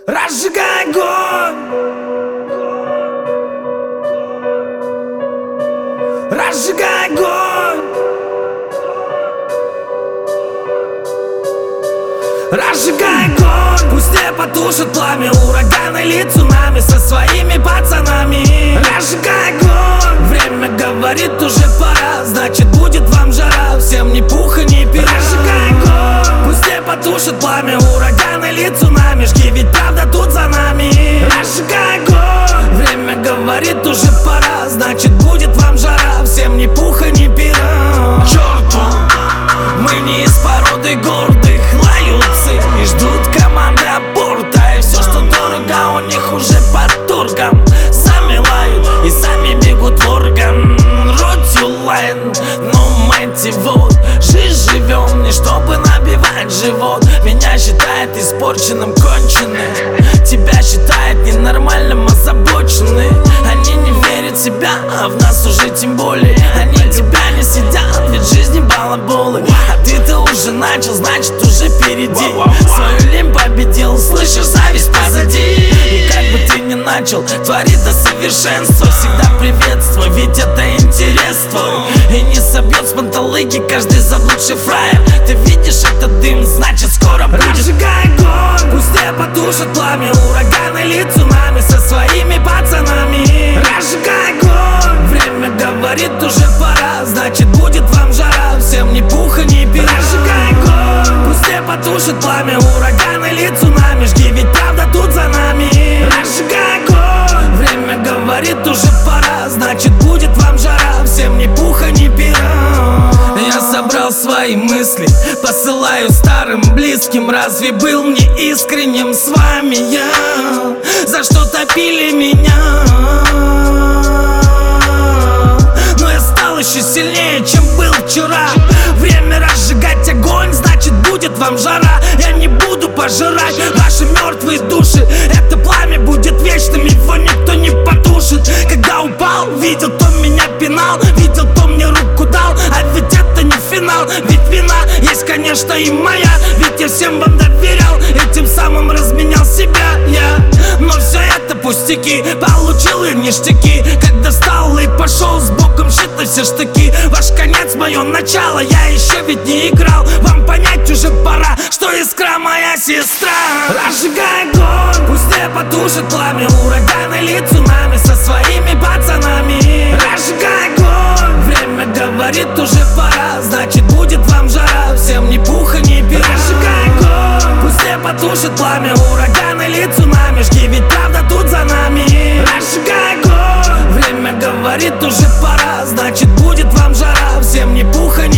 Разжигай огонь, разжигай огонь, разжигай огонь. Пусть не потушит пламя ураган или цунами со своими пацанами. Разжигай огонь, время говорит, уже пора, значит будет вам жара, всем ни пуха, ни пера. Разжигай огонь, пусть не потушит пламя ураган или цунами, жги, ведь правда тут за нами. Разжигай огонь, время говорит, уже пора, значит будет вам жара, всем ни пуха, ни пера. Черту, мы не из породы гордых, лаются и ждут команды аборта. И все, что дорого, у них уже под торгом. Сами лают и сами бегут в орган. Ротюлайн, но мотивот. Жизнь живем не чтобы набивать живот. Меня считает испорченным, конченым. Тебя считает ненормальным, озабоченным. Они не верят в себя, а в нас уже тем более. Они тебя не сидят, ведь жизни балаболы. А ты-то уже начал, значит уже впереди. Свою лень победил, слышишь, зависть позади. И как бы ты ни начал творить до совершенства, всегда приветствуй, ведь это интерес твой. И не собьет с панталыки каждый заблудший фраер. Ты видишь этот дым, значит скоро будет. Разжигай огонь, пусть не потушит пламя ураган или цунами со своими пацанами. Разжигай огонь, время говорит, уже пора, значит будет вам жара, всем ни пуха, ни пера. Разжигай огонь, пусть не потушит пламя ураган или цунами, жги, ведь правда тут за нами. Разжигай огонь, время говорит, уже пора, значит будет вам жара, всем ни пуха, ни пера. Я собрал свои мысли, посылаю старым близким. Разве был мне искренним с вами я? За что топили меня? Но я стал еще сильнее, чем был вчера. Время разжигать огонь, значит будет вам жара. Я не буду пожирать ваши мертвые души. Это пламя будет вечным, его никто не потушит. Когда упал, видел, кто меня пинал, видел, кто мне руку дал. А ведь это не финал, ведь вина есть, конечно, и моя. Ведь я всем вам доверял и тем самым разменял себя я. Но все это пустяки, получил и ништяки. Когда встал и пошел с боком, считай все штыки. Ваш конец, мое начало, я еще ведь не играл. Вам понять уже пора, что искра моя сестра. Разжигай огонь, пусть не потушит пламя ураган или цунами со своими пацанами. Разжигай огонь, время говорит, уже пора, значит будет вам жара, всем ни пуха, ни пера. Разжигай огонь, пусть не потушит пламя ураган или цунами, жги, ведь правда тут за нами. Разжигай огонь, время говорит, уже пора, значит будет вам жара, всем ни пуха, ни